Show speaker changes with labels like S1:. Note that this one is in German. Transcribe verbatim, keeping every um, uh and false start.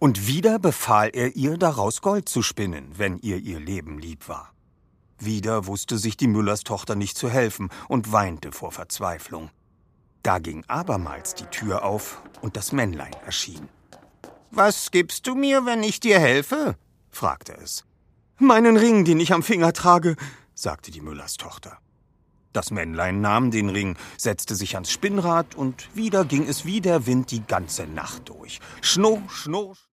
S1: Und wieder befahl er ihr, daraus Gold zu spinnen, wenn ihr ihr Leben lieb war. Wieder wusste sich die Müllerstochter nicht zu helfen und weinte vor Verzweiflung. Da ging abermals die Tür auf und das Männlein erschien. »Was gibst du mir, wenn ich dir helfe?« fragte es. »Meinen Ring, den ich am Finger trage«, sagte die Müllerstochter. Das Männlein nahm den Ring, setzte sich ans Spinnrad und wieder ging es wie der Wind die ganze Nacht durch. Schnurr, schnurr.